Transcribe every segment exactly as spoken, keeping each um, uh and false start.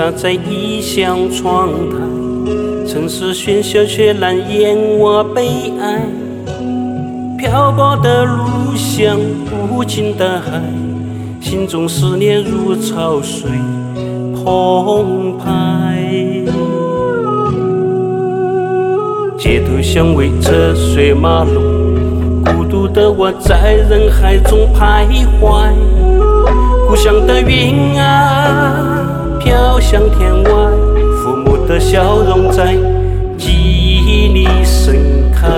洒在异乡窗台，城市喧嚣却难掩我悲哀。漂泊的路像无尽的海，心中思念如潮水澎湃。街头巷尾车水马龙，孤独的我在人海中徘徊。故乡的云啊飘向天外，父母的笑容在记忆里盛开。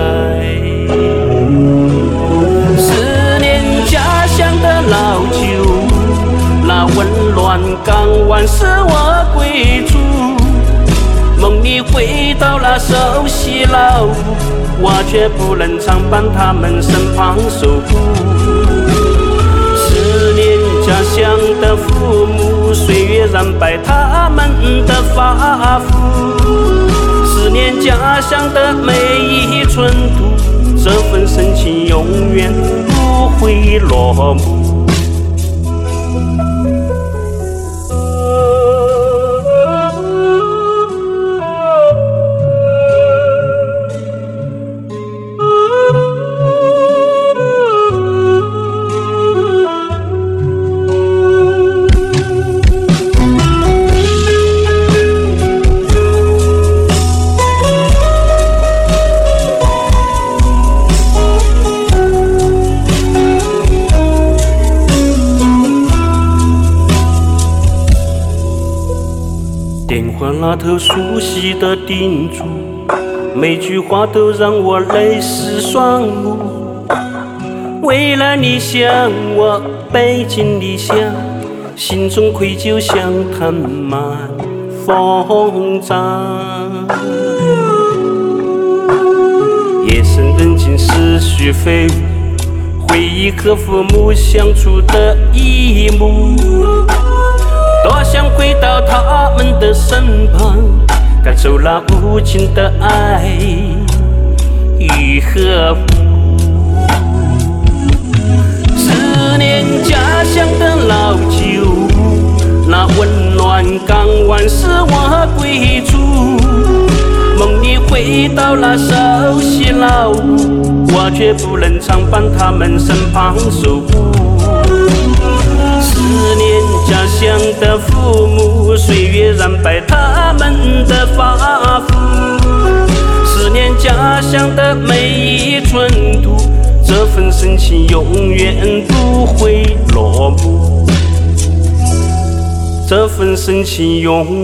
思念家乡的老酒，那温暖港湾是我归处。梦里回到了熟悉老屋，我却不能常伴他们身旁守护。思念家乡的父母，岁月染白他们的发肤。思念家乡的每一寸土，这份深情永远不会落幕。电话那头熟悉的叮嘱，每句话都让我泪湿双目。为了你想我背井离乡，心中愧疚像滩满风涨。夜深人静思绪飞舞，回忆和父母相处的一幕。多想回到他们的身旁，感受那无尽的爱与呵护。思念家乡的老酒，那温暖港湾是我归处。梦里回到了熟悉老屋，我却不能常伴他们身旁守护。思念家乡的父母，岁月染白他们的发肤。思念家乡的每一寸土，这份深情永远不会落幕。这份深情永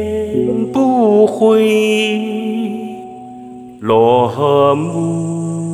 远不会落幕。